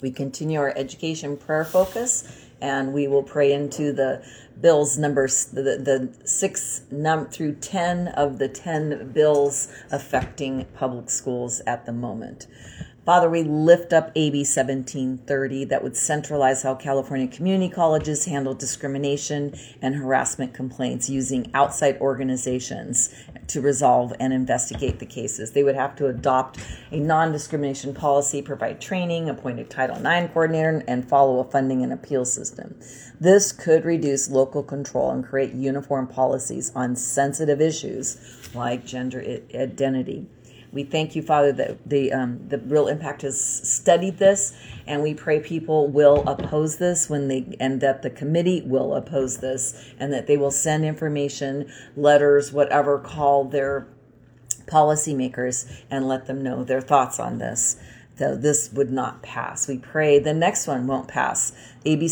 We continue our education prayer focus, and we will pray into the bills numbers, the 6 through 10 of the 10 bills affecting public schools at the moment. Father, we lift up AB 1730 that would centralize how California community colleges handle discrimination and harassment complaints using outside organizations to resolve and investigate the cases. They would have to adopt a non-discrimination policy, provide training, appoint a Title IX coordinator, and follow a funding and appeal system. This could reduce local control and create uniform policies on sensitive issues like gender identity. We thank you, Father, that the Real Impact has studied this, and we pray people will oppose this and that the committee will oppose this, and that they will send information, letters, whatever, call their policymakers and let them know their thoughts on this. So this would not pass. We pray the next one won't pass. AB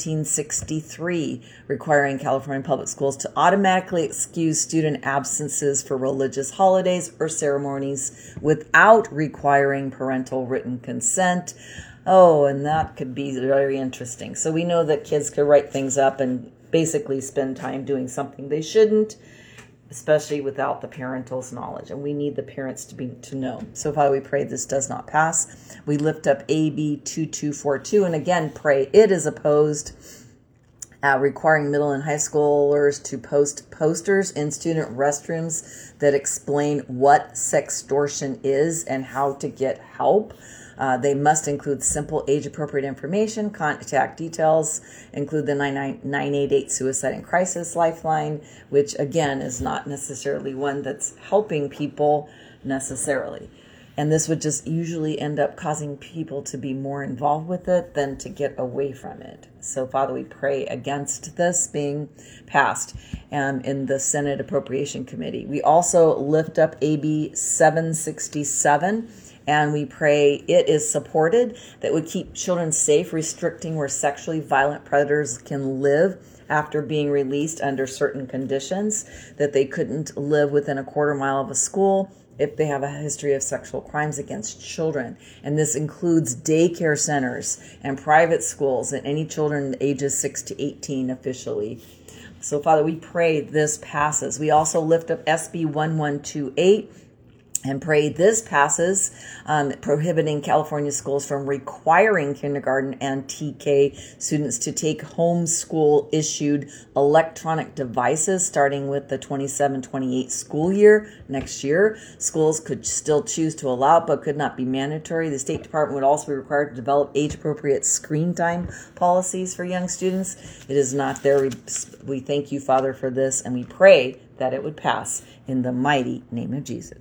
1763, requiring California public schools to automatically excuse student absences for religious holidays or ceremonies without requiring parental written consent. Oh, and that could be very interesting. So we know that kids could write things up and basically spend time doing something they shouldn't, especially without the parental's knowledge. And we need the parents to know. So Father, we pray this does not pass. We lift up AB 2242 and again pray it is opposed, requiring middle and high schoolers to post posters in student restrooms that explain what sextortion is and how to get help. They must include simple age-appropriate information, contact details, include the 988 Suicide and Crisis Lifeline, which again is not necessarily one that's helping people necessarily. And this would just usually end up causing people to be more involved with it than to get away from it. So Father, we pray against this being passed in the Senate Appropriation Committee. We also lift up AB 767, and we pray it is supported, that would keep children safe, restricting where sexually violent predators can live after being released under certain conditions, that they couldn't live within a quarter mile of a school if they have a history of sexual crimes against children. And this includes daycare centers and private schools and any children ages 6 to 18 officially. So Father, we pray this passes. We also lift up SB 1128 and pray this passes, prohibiting California schools from requiring kindergarten and TK students to take homeschool issued electronic devices starting with the 27-28 school year next year. Schools could still choose to allow it, but could not be mandatory. The State Department would also be required to develop age-appropriate screen time policies for young students. It is not there. We thank you, Father, for this, and we pray that it would pass in the mighty name of Jesus.